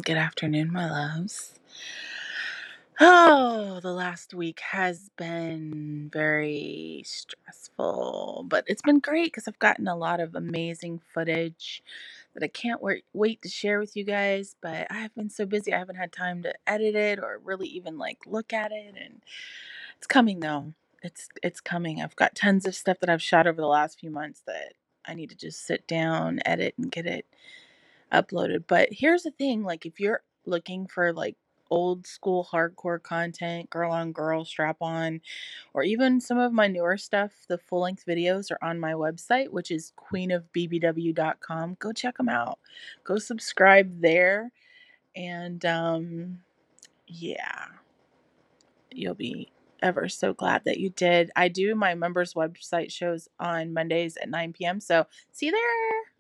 Good afternoon, my loves. Oh, the last week has been very stressful, but it's been great because I've gotten a lot of amazing footage that I can't wait to share with you guys. But I've been so busy, I haven't had time to edit it or really even like look at it. And it's coming though. It's coming. I've got tons of stuff that I've shot over the last few months that I need to just sit down, edit, and get it uploaded. But here's the thing, like if you're looking for like old school hardcore content, girl on girl, strap on, or even some of my newer stuff, the full length videos are on my website, which is queenofbbw.com. Go check them out. Go subscribe there. And yeah, you'll be ever so glad that you did. I do my members website shows on Mondays at 9 p.m. So see you there.